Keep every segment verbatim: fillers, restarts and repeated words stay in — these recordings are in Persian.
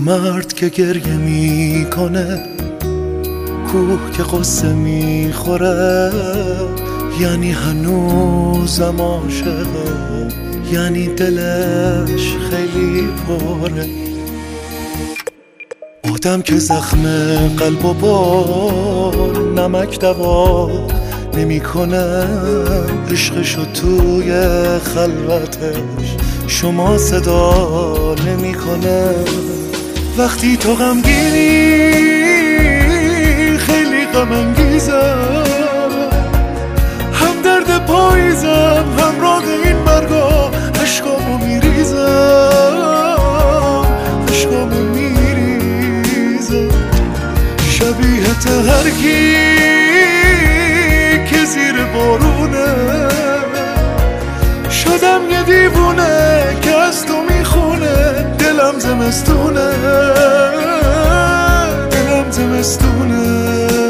مرد که گریه میکنه، کوه که قصه میخوره، یعنی هنوزم عاشقه، یعنی دلش خیلی پره. آدم که زخم قلب و با نمک دوا نمیکنه، عشقشو توی خلوتش شما صدا نمیکنه. وقتی تو غمگینی خیلی غم انگیزم، هم درد پاییزم همراه این مرگا، عشقامو میریزم، عشقامو میریزم. شبیهت هر کی که زیر بارونه، شدم یه دیوونه که از تو میخونه. دلم زمستونه، دلم زمستونه.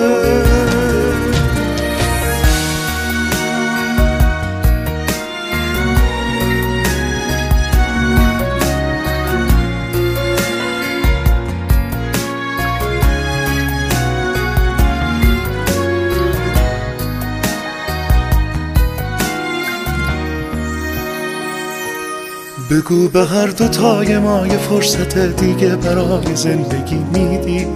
بگو به هر دو تای ما یه فرصت دیگه برای زندگی میدی.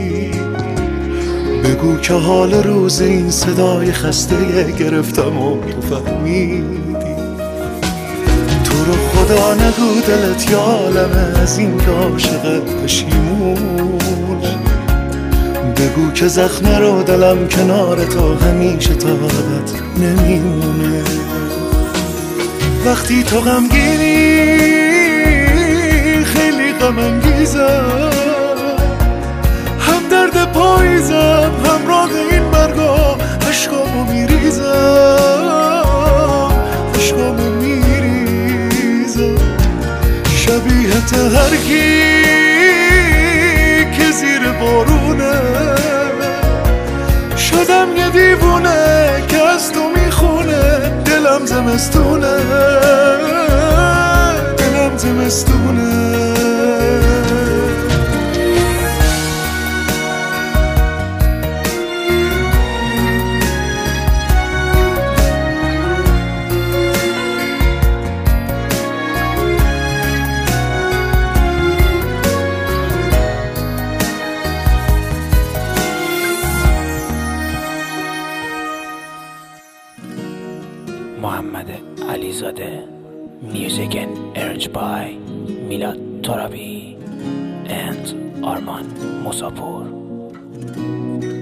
بگو که حال روز این صدای خسته گرفتم و تو فهمیدی. تو رو خدا نگو دلت یا عالمه از این که عاشقت پشیمون. بگو که زخم رو دلم کنار تو همیشه تا ابد نمیمونه. وقتی تو غمگینی خیلی غم انگیزم، هم درد پاییزم همراه این مرگا، عشقامو میریزم، عشقامو میریزم. شبیهت هر کی که زیر بارونه، شدم یه دیوونه که از تو میخونه. دلم زمستونه، دلم زمستونه. محمد علیزاده. Music and arranged by Milad Torabi and Arman Musapur.